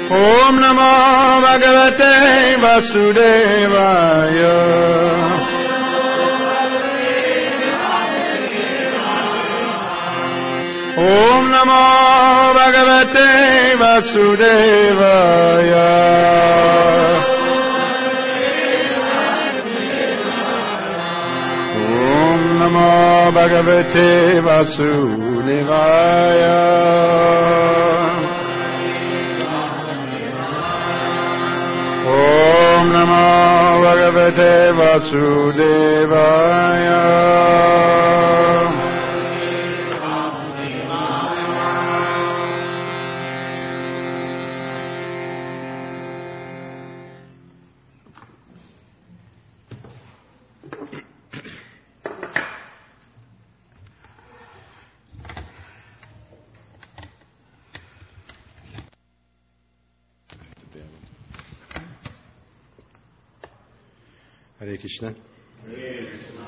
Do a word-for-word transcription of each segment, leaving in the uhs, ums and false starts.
Om Namo Bhagavate Vasudevaya. Om Namo Bhagavate Vasudevaya. Om Namo Bhagavate Vasudevaya. Om Namo Bhagavate Vasudevaya. Hare Krishna. Hare Krishna.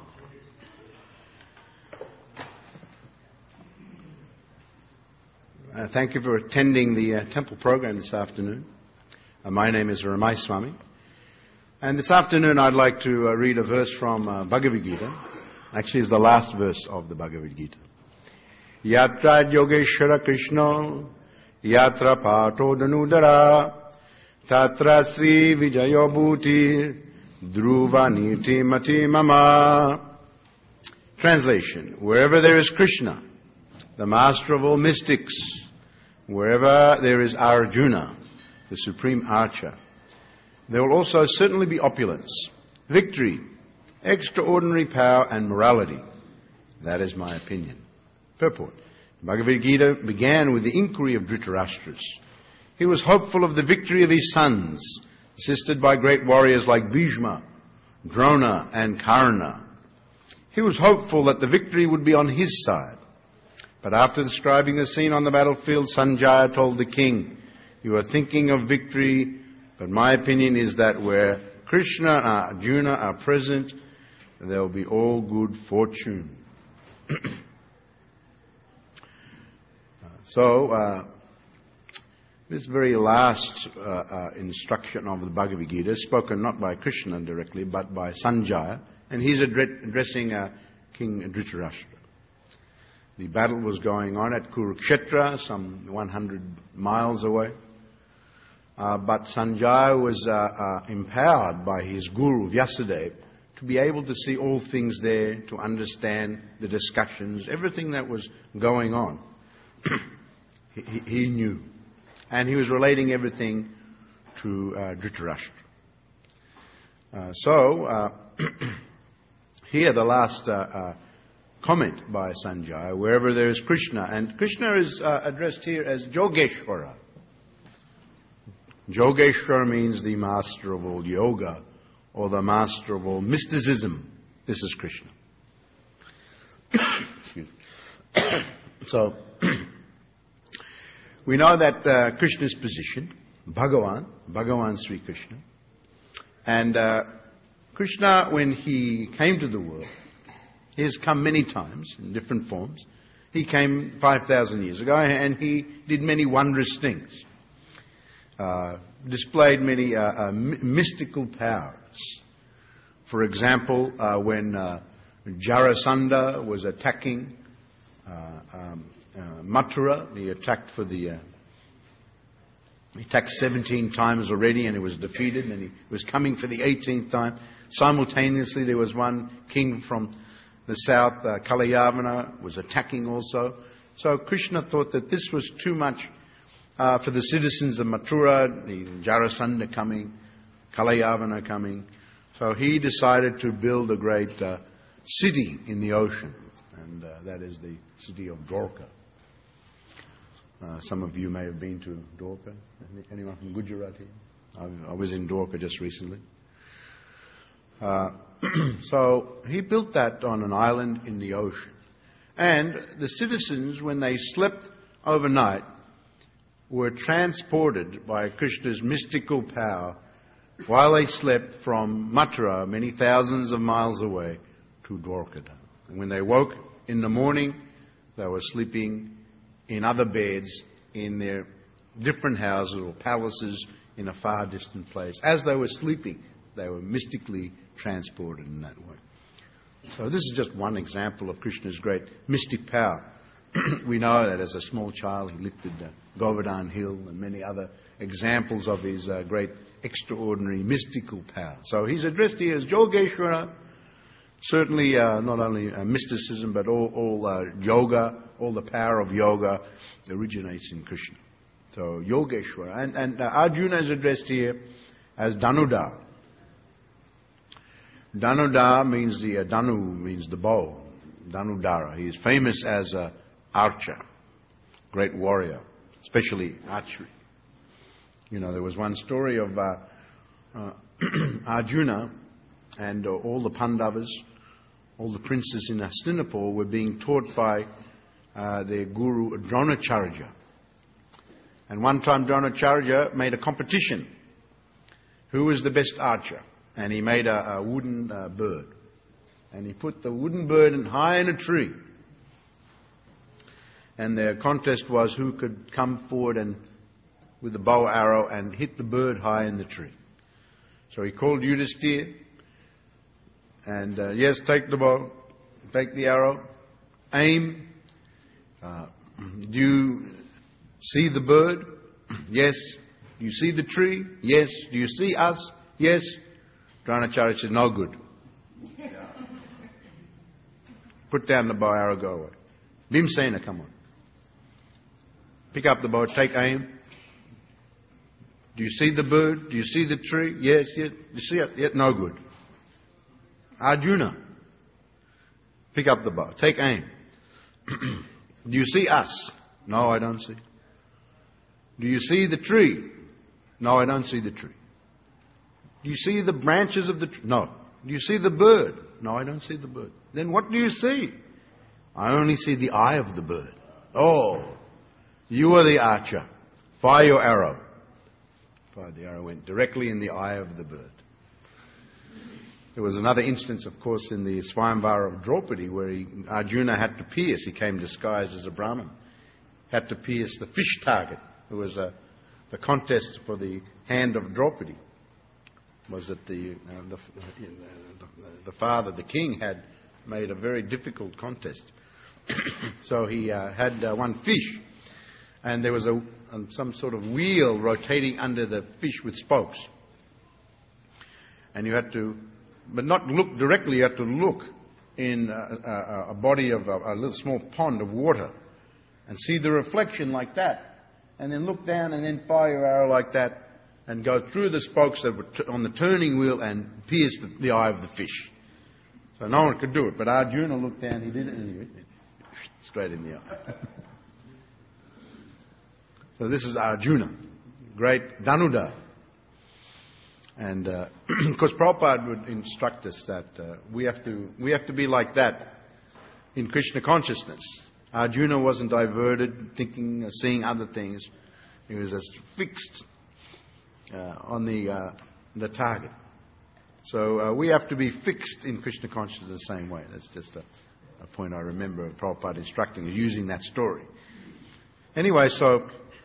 Uh, thank you for attending the uh, temple program this afternoon. Uh, my name is Ramai Swami. And this afternoon I'd like to uh, read a verse from uh, Bhagavad Gita. Actually, it's the last verse of the Bhagavad Gita. Yatra Yogeshwara Krishna, Yatra Pato Danudara, Tatra Sri Vijayo Bhuti, Dhruva Niti Mati Mama. Translation. Wherever there is Krishna, the master of all mystics, wherever there is Arjuna, the supreme archer, there will also certainly be opulence, victory, extraordinary power and morality. That is my opinion. Purport. Bhagavad Gita began with the inquiry of Dhritarashtra. He was hopeful of the victory of his sons, assisted by great warriors like Bhishma, Drona and Karna. He was hopeful that the victory would be on his side. But after describing the scene on the battlefield, Sanjaya told the king, "You are thinking of victory, but my opinion is that where Krishna and Arjuna are present, there will be all good fortune." so, uh, this very last uh, uh, instruction of the Bhagavad Gita is spoken not by Krishna directly, but by Sanjaya, and he's addre- addressing uh, King Dhritarashtra. The battle was going on at Kurukshetra, some one hundred miles away. Uh, but Sanjaya was uh, uh, empowered by his guru, Vyasadeva, to be able to see all things there, to understand the discussions, everything that was going on. he, he knew. And he was relating everything to uh, Dhritarashtra. Uh, so, uh, here the last uh, uh, comment by Sanjaya, wherever there is Krishna, and Krishna is uh, addressed here as Yogeshwara. Yogeshwara means the master of all yoga, or the master of all mysticism. This is Krishna. Excuse me. So, we know that uh, Krishna's position, Bhagavan, Bhagavan Sri Krishna, and uh, Krishna, when he came to the world, he has come many times in different forms. He came five thousand years ago and he did many wondrous things. Uh, displayed many uh, uh, m- mystical powers. For example, uh, when uh, Jarasandha was attacking uh, um, uh, Mathura, he attacked for the... Uh, he attacked seventeen times already and he was defeated, and he was coming for the eighteenth time. Simultaneously, there was one king from the south, uh, Kalayavana, was attacking also. So Krishna thought that this was too much uh, for the citizens of Mathura, the Jarasandha coming, Kalayavana coming. So he decided to build a great uh, city in the ocean, and uh, that is the city of Dwarka. Uh, some of you may have been to Dwarka. Anyone from Gujarat here? I, I was in Dwarka just recently. Uh, so he built that on an island in the ocean. And the citizens, when they slept overnight, were transported by Krishna's mystical power while they slept from Mathura, many thousands of miles away, to Dwarka. And when they woke in the morning, they were sleeping in other beds in their different houses or palaces in a far distant place. As they were sleeping, they were mystically transported in that way. So this is just one example of Krishna's great mystic power. We know that as a small child he lifted the Govardhan Hill and many other examples of his uh, great extraordinary mystical power. So he's addressed here as Yogeshwara. Certainly uh, not only uh, mysticism but all, all uh, yoga, all the power of yoga originates in Krishna. So Yogeshwara. And, and uh, Arjuna is addressed here as Dhanudha. Dhanudha means the, uh, Dhanu means the bow. Dhanudhara. He is famous as an archer, great warrior, especially archery. You know, there was one story of uh, uh, Arjuna and uh, all the Pandavas, all the princes in Hastinapur were being taught by uh, their guru Dronacharya. And one time Dronacharya made a competition. Who was the best archer? And he made a, a wooden uh, bird. And he put the wooden bird in, high in a tree. And the contest was who could come forward and with the bow arrow and hit the bird high in the tree. So he called Yudhisthira. And uh, yes, take the bow, take the arrow, aim. Uh, do you see the bird? Yes. Do you see the tree? Yes. Do you see us? Yes. Dronacharya said, no good. Put down the bow, arrow, go away. Bhimsena, come on. Pick up the bow, take aim. Do you see the bird? Do you see the tree? Yes, yes. Do you see it? Yet no good. Arjuna, pick up the bow, take aim. Do you see us? No, I don't see. Do you see the tree? No, I don't see the tree. Do you see the branches of the tree? No. Do you see the bird? No, I don't see the bird. Then what do you see? I only see the eye of the bird. Oh, you are the archer. Fire your arrow. Fired the arrow, went directly in the eye of the bird. There was another instance, of course, in the Swayamvara of Draupadi where he, Arjuna had to pierce. He came disguised as a Brahmin. Had to pierce the fish target. It was a, the contest for the hand of Draupadi. Was that the, uh, the, the, the father, the king, had made a very difficult contest. So he uh, had uh, one fish, and there was a, um, some sort of wheel rotating under the fish with spokes. And you had to, but not look directly, you had to look in a, a, a body of a, a little small pond of water and see the reflection like that, and then look down and then fire your arrow like that, and go through the spokes that were t- on the turning wheel and pierce the, the eye of the fish. So no one could do it. But Arjuna looked down, he did it, and he went straight in the eye. So this is Arjuna, great Dhanudha. And uh, because Prabhupada would instruct us that uh, we have to we have to be like that in Krishna consciousness. Arjuna wasn't diverted, thinking, uh, seeing other things. He was as fixed Uh, on the uh, the target. So uh, we have to be fixed in Krishna consciousness the same way. That's just a, a point I remember of Prabhupada instructing us, using that story. Anyway, so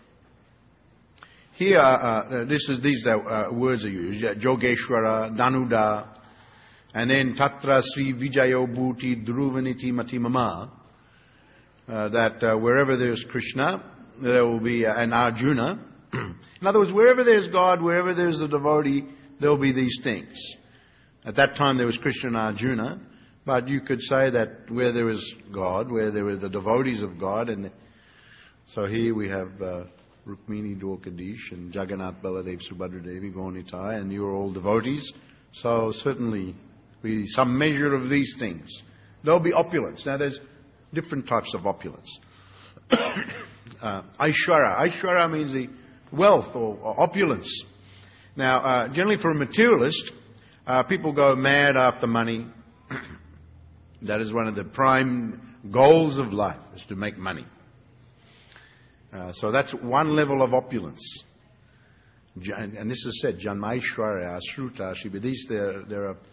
here, uh, this is these uh, uh, words are used: Yogeshwara, Dhanudha, and then Tatra Sri Vijayo Bhuti Dhruvaniti Matimama. Uh, that uh, wherever there's Krishna, there will be uh, an Arjuna. In other words, wherever there's God, wherever there's a devotee, there'll be these things. At that time there was Krishna and Arjuna, but you could say that where there is God, where there were the devotees of God, and the, so here we have uh, Rukmini Dwarkadish and Jagannath Baladev Subhadra Devi, Gaunitai, and you're all devotees. So certainly we some measure of these things. There'll be opulence. Now there's different types of opulence. uh, Aishwara. Aishwara means the wealth or, or opulence. Now, uh, generally for a materialist, uh, people go mad after money. That is one of the prime goals of life, is to make money. Uh, so that's one level of opulence. And this is said, Janmaishwarya, Ashruta, Shiva. These, there, there are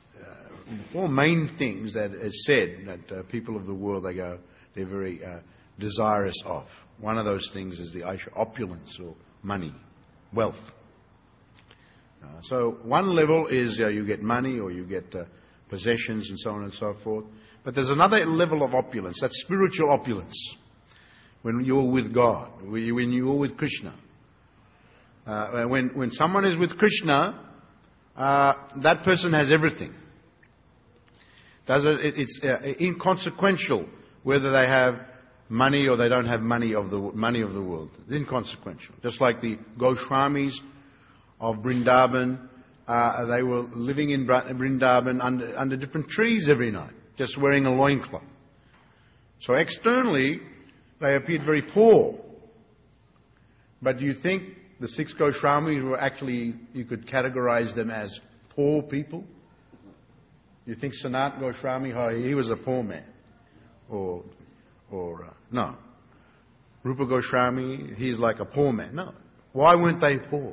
uh, four main things that is said that uh, people of the world, they go, they're very uh, desirous of. One of those things is the aisha, opulence or money, wealth. Uh, so one level is uh, you get money or you get uh, possessions and so on and so forth. But there's another level of opulence. That's spiritual opulence. When you're with God, when you're with Krishna. Uh, when, when someone is with Krishna, uh, that person has everything. Does it, it's uh, inconsequential whether they have money or they don't have money of the money of the world. It's inconsequential. Just like the Goswamis of Vrindavan, uh, they were living in Vrindavan under, under different trees every night, just wearing a loincloth. So externally, they appeared very poor. But do you think the six Goswamis were actually, you could categorize them as poor people? You think Sanat Goswami, oh, he was a poor man? Or, or uh, no. Rupa Goswami, he's like a poor man. No. Why weren't they poor?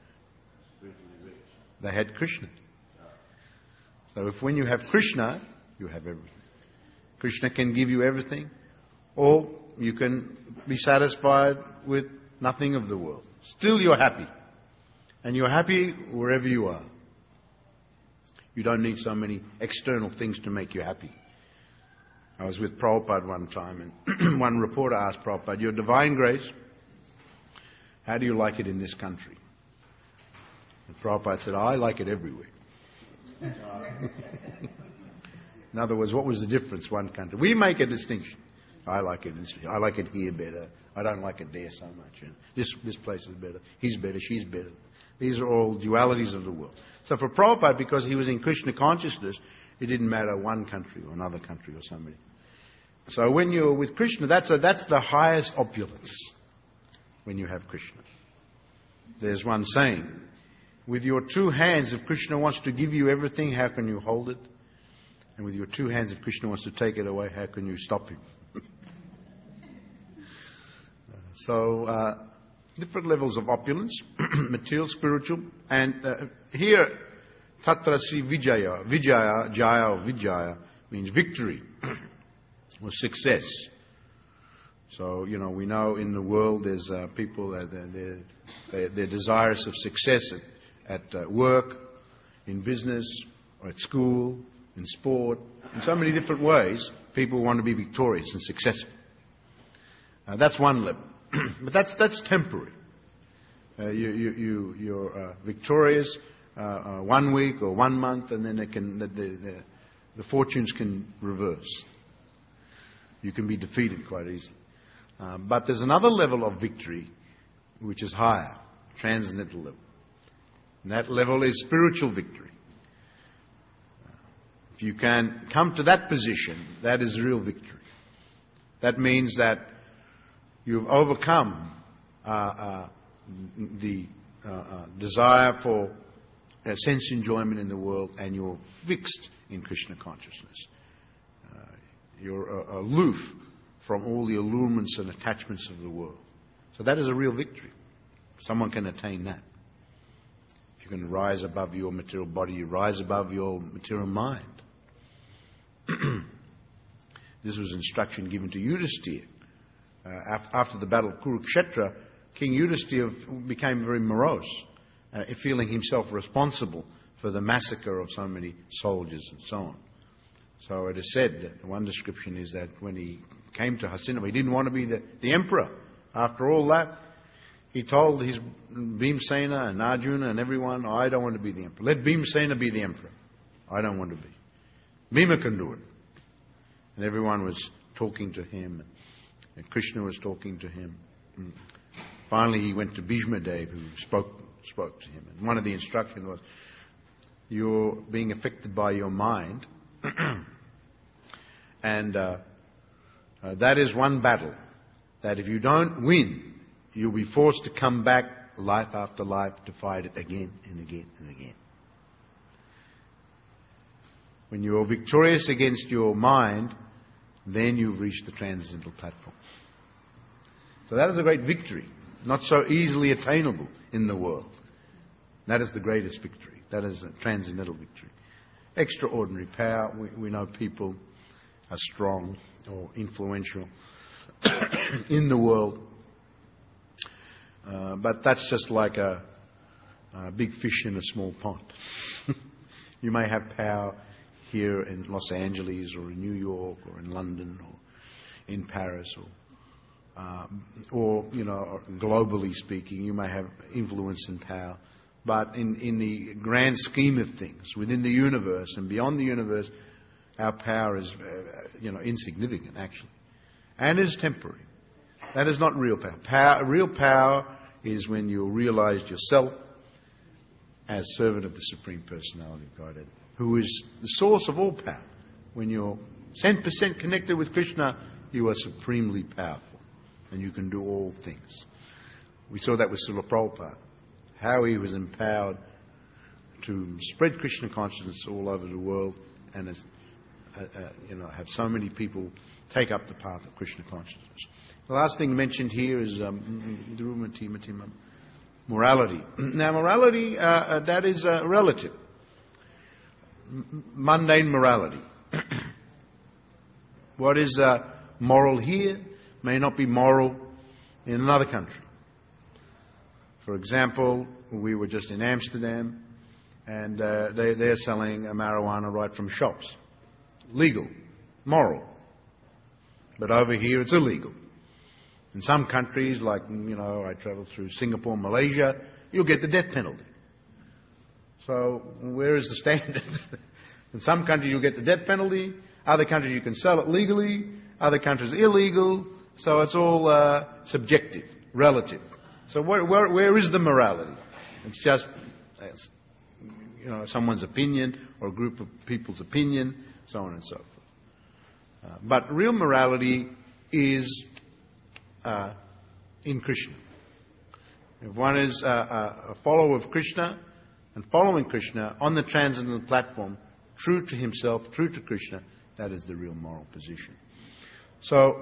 They had Krishna. So if when you have Krishna, you have everything. Krishna can give you everything, or you can be satisfied with nothing of the world. Still you're happy. And you're happy wherever you are. You don't need so many external things to make you happy. I was with Prabhupada one time, and one reporter asked Prabhupada, "Your divine grace, how do you like it in this country?" And Prabhupada said, "I like it everywhere." In other words, what was the difference, one country? We make a distinction. I like it. I like it here better. I don't like it there so much. And this this place is better. He's better. She's better. These are all dualities of the world. So for Prabhupada, because he was in Krishna consciousness, it didn't matter one country or another country or somebody. So when you're with Krishna, that's a, that's the highest opulence. When you have Krishna, there's one saying, with your two hands, if Krishna wants to give you everything, how can you hold it? And with your two hands, if Krishna wants to take it away, how can you stop him? So, uh, different levels of opulence, material, spiritual, and uh, here, Tatra Sri Vijaya, Vijaya, Jaya or Vijaya means victory or success. So, you know, we know in the world there's uh, people that they're, they're, they're desirous of success at, at uh, work, in business, or at school, in sport. In so many different ways, people want to be victorious and successful. Uh, that's one level. But that's that's temporary. Uh, you, you, you, you're uh, victorious uh, uh, one week or one month, and then it can, the, the, the fortunes can reverse. You can be defeated quite easily. Uh, but there's another level of victory which is higher, transcendental level. And that level is spiritual victory. If you can come to that position, that is real victory. That means that you've overcome uh, uh, the uh, uh, desire for uh, sense enjoyment in the world, and you're fixed in Krishna consciousness. Uh, you're uh, aloof from all the allurements and attachments of the world. So that is a real victory. Someone can attain that. If you can rise above your material body, you rise above your material mind. This was instruction given to Yudhisthira. Uh, after the battle of Kurukshetra, King Yudhisthira became very morose, uh, feeling himself responsible for the massacre of so many soldiers and so on. So it is said, that one description is that when he came to Hastinapur, he didn't want to be the, the emperor. After all that, he told his Bhimsena and Arjuna and everyone, I don't want to be the emperor. Let Bhimsena be the emperor. I don't want to be. Bhima can do it. And everyone was talking to him. And Krishna was talking to him. And finally, he went to Bhishma Dev, who spoke spoke to him. And one of the instructions was, you're being affected by your mind. and uh, uh, that is one battle. That if you don't win, you'll be forced to come back life after life to fight it again and again and again. When you're victorious against your mind, then you've reached the transcendental platform. So that is a great victory, not so easily attainable in the world. That is the greatest victory. That is a transcendental victory. Extraordinary power. We, we know people are strong or influential in the world. Uh, but that's just like a, a big fish in a small pond. You may have power here in Los Angeles or in New York or in London or in Paris or, um, or you know, globally speaking, you may have influence and power. But in, in the grand scheme of things, within the universe and beyond the universe, our power is, uh, you know, insignificant, actually, and is temporary. That is not real power. Power. Real power is when you realize yourself as servant of the Supreme Personality of Godhead, who is the source of all power. When you're ten percent connected with Krishna, you are supremely powerful, and you can do all things. We saw that with Srila Prabhupada, how he was empowered to spread Krishna consciousness all over the world, and as, uh, uh, you know, have so many people take up the path of Krishna consciousness. The last thing mentioned here is um, morality. Now, morality, uh, uh, that is uh, relative. M- mundane morality. What is uh, moral here may not be moral in another country. For example, we were just in Amsterdam, and uh, they, they're selling a marijuana right from shops. Legal, moral. But over here it's illegal. In some countries, like, you know, I traveled through Singapore, Malaysia, you'll get the death penalty. So where is the standard? In some countries you'll get the death penalty. Other countries you can sell it legally. Other countries illegal. So it's all uh, subjective, relative. So where, where, where is the morality? It's just, it's, you know, someone's opinion or a group of people's opinion, so on and so forth. Uh, but real morality is uh, in Krishna. If one is uh, a follower of Krishna and following Krishna on the transcendental platform, true to himself, true to Krishna, that is the real moral position. So,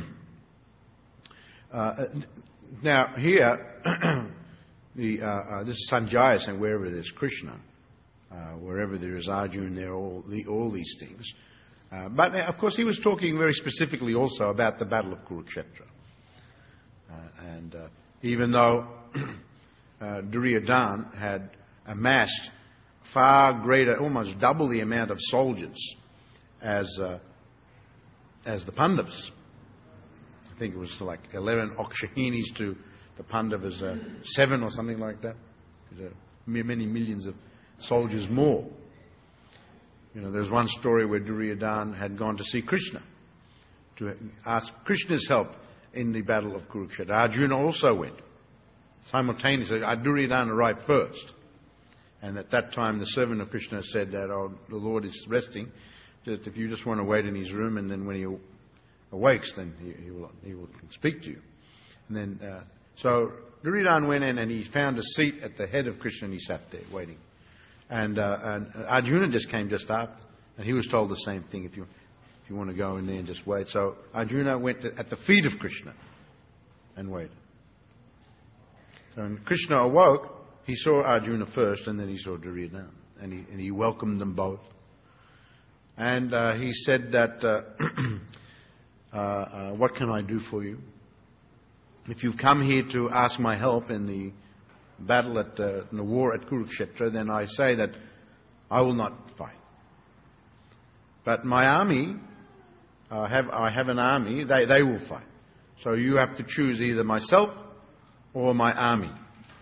uh, now here, the, uh, uh, this is Sanjaya saying wherever there's Krishna, uh, wherever there is Arjuna, there are all, the, all these things. Uh, but, uh, of course, he was talking very specifically also about the Battle of Kurukshetra. Uh, and uh, even though uh, Duryodhana had amassed far greater, almost double the amount of soldiers as uh, as the Pandavas. I think it was like eleven Akshahinis to the Pandavas, uh, seven or something like that. There many millions of soldiers more. You know, there's one story where Duryodhana had gone to see Krishna to ask Krishna's help in the Battle of Kurukshetra. Arjuna also went. Simultaneously, Duryodhana arrived first. And at that time, the servant of Krishna said that, oh, the Lord is resting, that if you just want to wait in his room, and then when he awakes, then he, he, will, he will speak to you. And then, uh, so Duryodhana went in and he found a seat at the head of Krishna and he sat there waiting. And, uh, and Arjuna just came just after, and he was told the same thing, if you, if you want to go in there and just wait. So Arjuna went to, at the feet of Krishna and waited. So when Krishna awoke, he saw Arjuna first, and then he saw Duryodhana, and he, and he welcomed them both. And uh, he said that, uh, uh, uh, what can I do for you? If you've come here to ask my help in the battle at uh, in the war at Kurukshetra, then I say that I will not fight. But my army, uh, have, I have an army, they, they will fight. So you have to choose either myself or my army.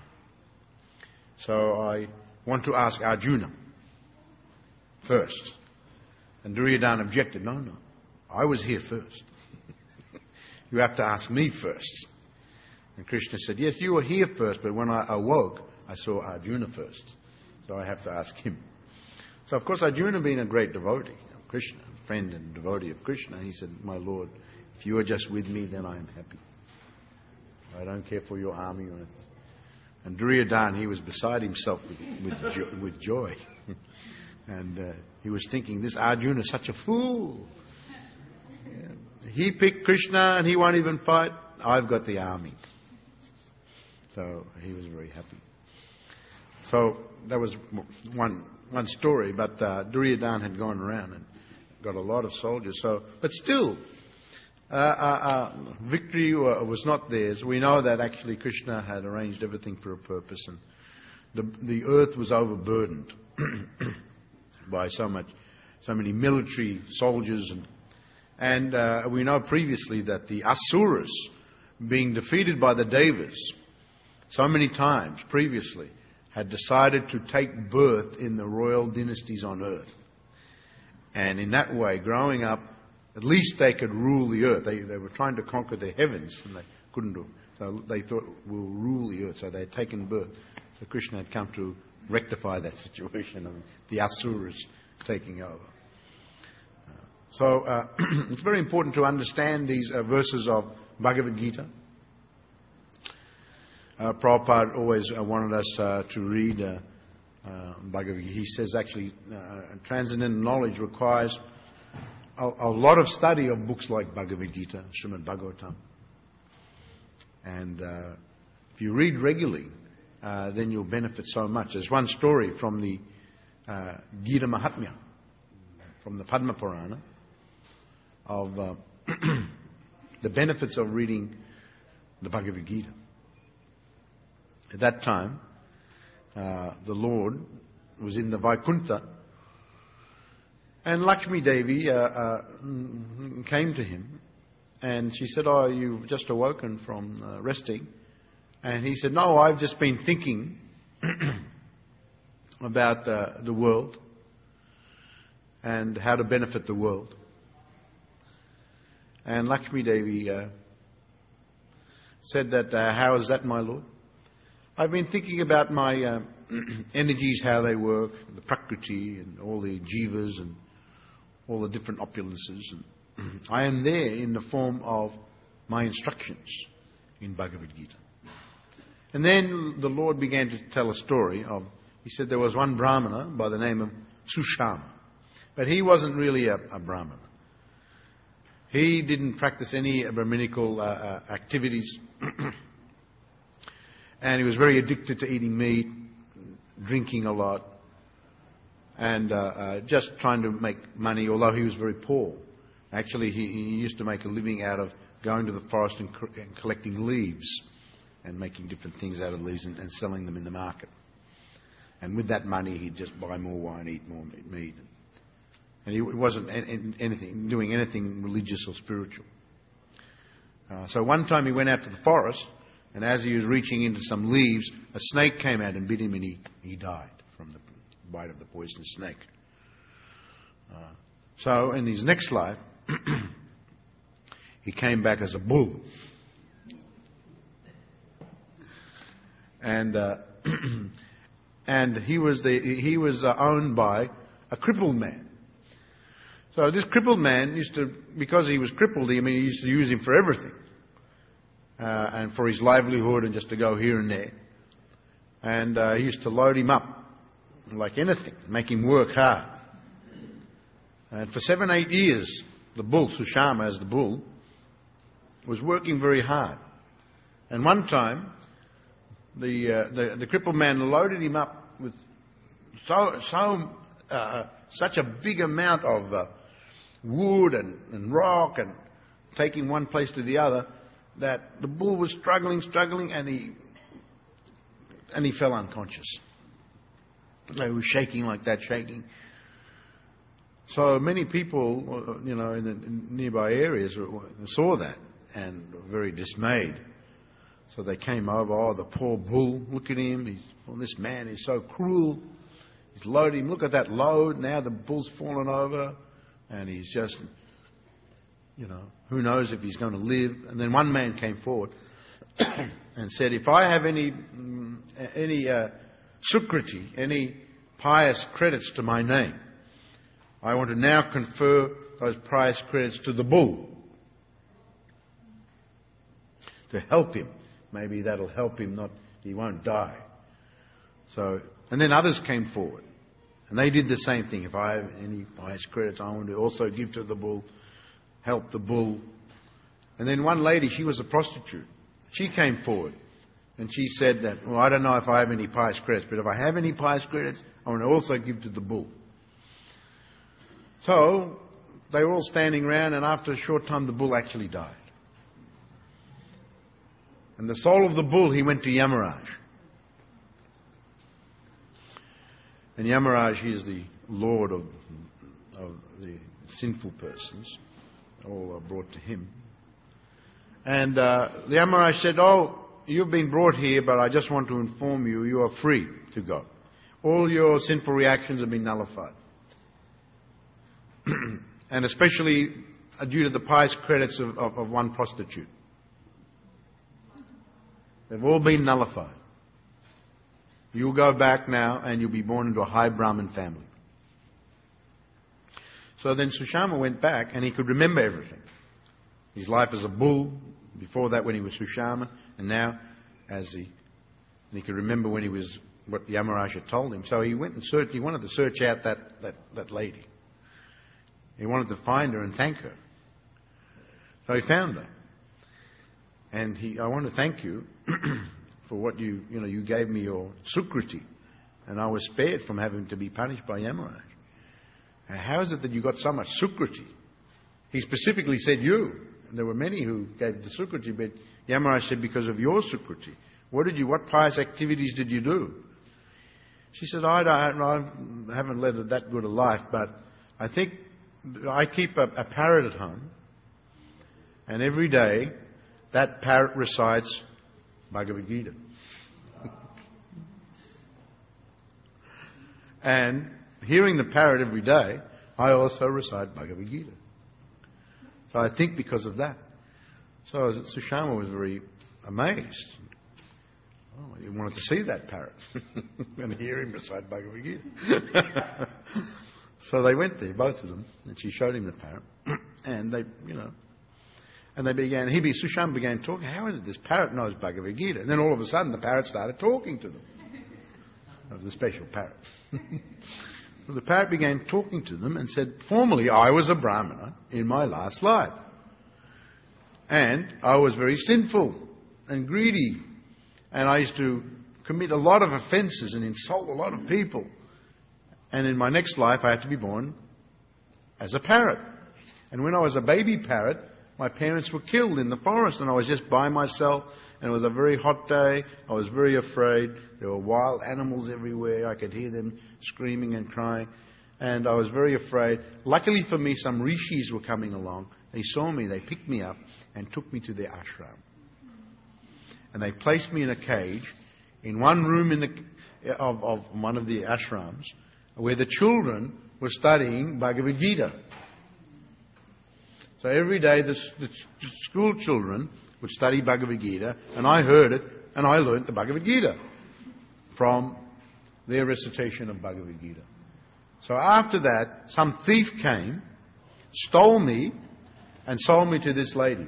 So I want to ask Arjuna first. And Duryodhana objected, no, no, I was here first. You have to ask me first. And Krishna said, yes, you were here first, but when I awoke, I saw Arjuna first. So I have to ask him. So, of course, Arjuna being a great devotee of Krishna, a friend and devotee of Krishna, he said, my Lord, if you are just with me, then I am happy. I don't care for your army or anything. And Duryodhana, he was beside himself with, with, jo- with joy. And uh, he was thinking, this Arjuna is such a fool. Yeah. He picked Krishna and he won't even fight. I've got the army. So he was very happy. So that was one one story. But uh, Duryodhana had gone around and got a lot of soldiers. So, but still, uh, uh, victory was not theirs. We know that actually Krishna had arranged everything for a purpose, and the, the earth was overburdened by so much, so many military soldiers, and, and uh, we know previously that the Asuras, being defeated by the Devas so many times previously, had decided to take birth in the royal dynasties on earth. And in that way, growing up, at least they could rule the earth. They, they were trying to conquer the heavens, and they couldn't do it. So they thought, we'll rule the earth. So they had taken birth. So Krishna had come to rectify that situation of the Asuras taking over. Uh, so uh, it's very important to understand these uh, verses of Bhagavad Gita. Uh, Prabhupada always uh, wanted us uh, to read uh, uh, Bhagavad Gita. He says actually uh, transcendental knowledge requires a, a lot of study of books like Bhagavad Gita, Srimad Bhagavatam. And uh, if you read regularly, uh, then you'll benefit so much. There's one story from the uh, Gita Mahatmya, from the Padma Purana, of uh, the benefits of reading the Bhagavad Gita. At that time, uh, the Lord was in the Vaikuntha, and Lakshmi Devi uh, uh, came to him, and she said, "Oh, you've just awoken from uh, resting." And he said, "No, I've just been thinking about uh, the world and how to benefit the world." And Lakshmi Devi uh, said that, uh, "How is that, my Lord?" "I've been thinking about my uh, energies, how they work, the prakriti and all the jivas and all the different opulences. And I am there in the form of my instructions in Bhagavad Gita." And then the Lord began to tell a story of, he said there was one Brahmana by the name of Sushama. But he wasn't really a, a Brahmana. He didn't practice any Brahminical uh, uh, activities. And he was very addicted to eating meat, drinking a lot, and uh, uh, just trying to make money, although he was very poor. Actually, he, he used to make a living out of going to the forest and, co- and collecting leaves and making different things out of leaves and, and selling them in the market. And with that money, he'd just buy more wine, eat more meat. And he wasn't anything, doing anything religious or spiritual. Uh, so one time he went out to the forest, and as he was reaching into some leaves, a snake came out and bit him, and he, he died from the bite of the poisonous snake. Uh, so in his next life, he came back as a bull. And uh, and he was the he was uh, owned by a crippled man. So this crippled man used to, because he was crippled, I mean, he used to use him for everything. Uh, and for his livelihood and just to go here and there. And uh, he used to load him up like anything, make him work hard. And for seven, eight years, the bull, Sushama as the bull, was working very hard. And one time, the uh, the, the crippled man loaded him up with so so uh, such a big amount of uh, wood and, and rock, and taking one place to the other, that the bull was struggling, struggling, and he and he fell unconscious. He was shaking like that, shaking. So many people, you know, in the in nearby areas saw that and were very dismayed. So they came over. "Oh, the poor bull! Look at him! He's, well, this man is so cruel. He's loaded him. Look at that load. Now the bull's fallen over, and he's just." You know, who knows if he's going to live. And then one man came forward and said, "If I have any any uh, sukriti, any pious credits to my name, I want to now confer those pious credits to the bull to help him. Maybe that'll help him, not he won't die." So, and then others came forward, and they did the same thing. "If I have any pious credits, I want to also give to the bull, help the bull." And then one lady, she was a prostitute. She came forward and she said that, "Well, I don't know if I have any pious credits, but if I have any pious credits, I want to also give to the bull." So they were all standing around, and after a short time the bull actually died. And the soul of the bull, he went to Yamaraj. And Yamaraj, he is the lord of, of the sinful persons. All are brought to him. And uh, the Yamaraj said, "Oh, you've been brought here, but I just want to inform you, you are free to go. All your sinful reactions have been nullified. And especially due to the pious credits of, of, of one prostitute. They've all been nullified. You'll go back now and you'll be born into a high Brahmin family." So then Sushama went back and he could remember everything. His life as a bull, before that when he was Sushama, and now as he, and he could remember when he was, what Yamaraj had told him. So he went and searched, he wanted to search out that, that, that lady. He wanted to find her and thank her. So he found her. And he, "I want to thank you for what you, you know, you gave me your sukriti, and I was spared from having to be punished by Yamaraj. How is it that you got so much sukriti?" He specifically said you. And there were many who gave the sukriti, but Yamaraj said, "Because of your sukriti. What did you, what pious activities did you do?" She said, I, don't, I haven't led that good a life, but I think I keep a, a parrot at home, and every day that parrot recites Bhagavad Gita." And hearing the parrot every day, I also recite Bhagavad Gita. So I think because of that. So Sushama was very amazed. Oh, he wanted to see that parrot and hear him recite Bhagavad Gita. So they went there, both of them, and she showed him the parrot. And they, you know, and they began, he, Sushama began talking. How is it this parrot knows Bhagavad Gita? And then all of a sudden the parrot started talking to them. It was a special parrot. So the parrot began talking to them and said, "Formerly I was a Brahmana in my last life. And I was very sinful and greedy. And I used to commit a lot of offences and insult a lot of people. And in my next life I had to be born as a parrot. And when I was a baby parrot, my parents were killed in the forest and I was just by myself. And it was a very hot day. I was very afraid. There were wild animals everywhere. I could hear them screaming and crying. And I was very afraid. Luckily for me, some rishis were coming along. They saw me. They picked me up and took me to their ashram. And they placed me in a cage in one room in the, of, of one of the ashrams where the children were studying Bhagavad Gita. So every day the, the school children would study Bhagavad Gita, and I heard it, and I learnt the Bhagavad Gita from their recitation of Bhagavad Gita. So after that, some thief came, stole me, and sold me to this lady.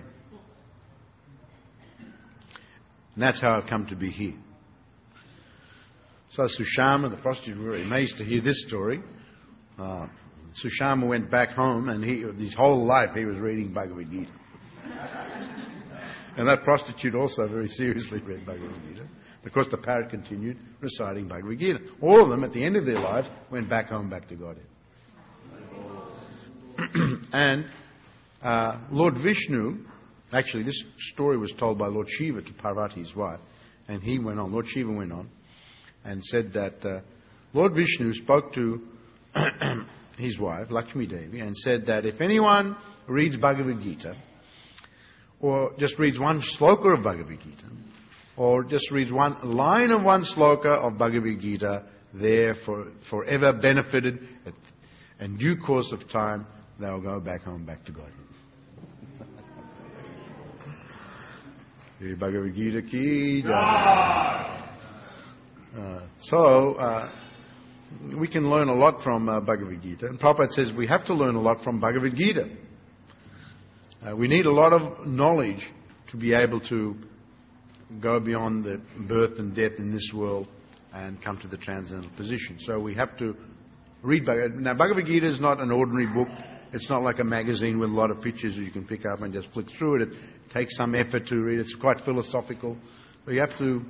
And that's how I've come to be here. So Sushama, the prostitute, was very amazed to hear this story. Uh, Sushama went back home, and he, his whole life he was reading Bhagavad Gita. And that prostitute also very seriously read Bhagavad Gita. Of course, the parrot continued reciting Bhagavad Gita. All of them, at the end of their lives, went back home, back to Godhead. And uh, Lord Vishnu, actually this story was told by Lord Shiva to Parvati, his wife, and he went on, Lord Shiva went on, and said that uh, Lord Vishnu spoke to his wife, Lakshmi Devi, and said that if anyone reads Bhagavad Gita, or just reads one sloka of Bhagavad Gita, or just reads one line of one sloka of Bhagavad Gita, they're for, forever benefited. At, in due course of time, they'll go back home, back to God. Bhagavad Gita ki jai. Uh, so, uh, we can learn a lot from uh, Bhagavad Gita. And Prabhupada says we have to learn a lot from Bhagavad Gita. Uh, we need a lot of knowledge to be able to go beyond the birth and death in this world and come to the transcendental position. So we have to read Bhagavad Gita. Now, Bhagavad Gita is not an ordinary book. It's not like a magazine with a lot of pictures that you can pick up and just flick through it. It takes some effort to read. It's quite philosophical. But you have to...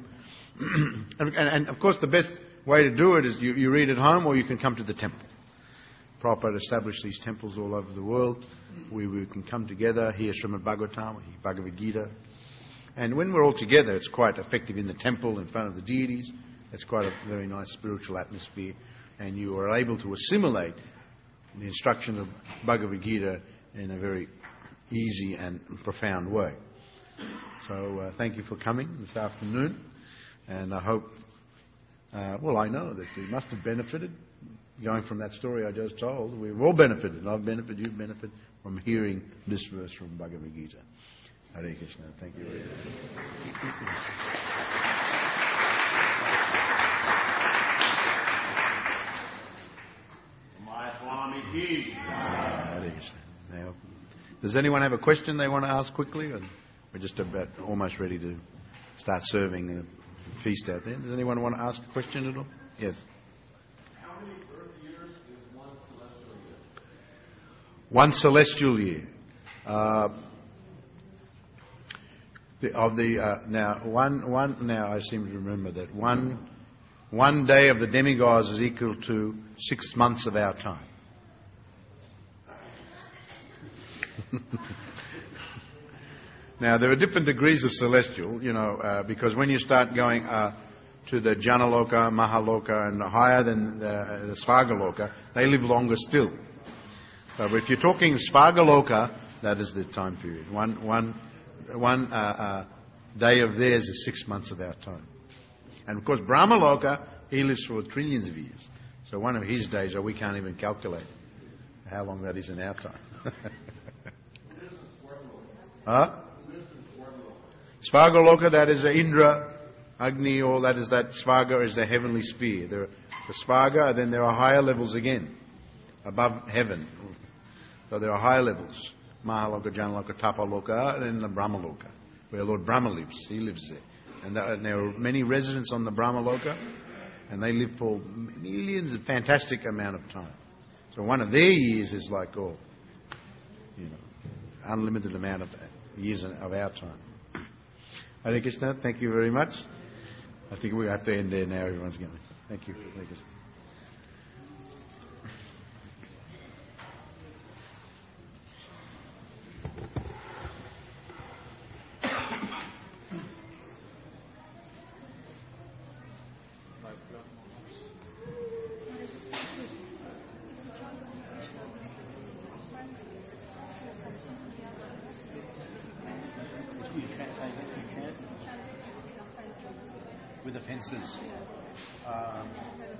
and, and, and, of course, the best way to do it is you, you read at home or you can come to the temple. Prabhupada established these temples all over the world where we can come together, hear Srimad Bhagavatam, hear Bhagavad Gita. And when we're all together, it's quite effective in the temple in front of the deities. It's quite a very nice spiritual atmosphere. And you are able to assimilate the instruction of Bhagavad Gita in a very easy and profound way. So uh, thank you for coming this afternoon. And I hope, uh, well, I know that you must have benefited. Going from that story I just told, we've all benefited. I've benefited, you've benefited from hearing this verse from Bhagavad Gita. Hare Krishna. Thank you very much. Hare Krishna. Now, does anyone have a question they want to ask quickly? Or we're just about almost ready to start serving the feast out there. Does anyone want to ask a question at all? Yes. One celestial year. Uh, the, of the uh, now one one now I seem to remember that one one day of the demigods is equal to six months of our time. Now there are different degrees of celestial, you know, uh, because when you start going uh, to the Janaloka, Mahaloka, and higher than the, the Svagaloka, they live longer still. So if you're talking Svagaloka, that is the time period. One, one, one uh, uh, day of theirs is six months of our time. And of course, Brahmaloka, he lives for trillions of years. So one of his days, oh, we can't even calculate how long that is in our time. Huh? Svagaloka, that is Indra, Agni, all that is that Svaga is the heavenly sphere. There are the Svaga, and then there are higher levels again, above heaven. So there are higher levels. Mahaloka, Janaloka, Tapaloka, and then the Brahmaloka, where Lord Brahma lives. He lives there. And there are many residents on the Brahmaloka, and they live for millions, a fantastic amount of time. So one of their years is like, oh, you know, unlimited amount of years of our time. Hare Krishna, thank you very much. I think we have to end there now. Everyone's going. Thank you. Hare Krishna. With the fences. Um,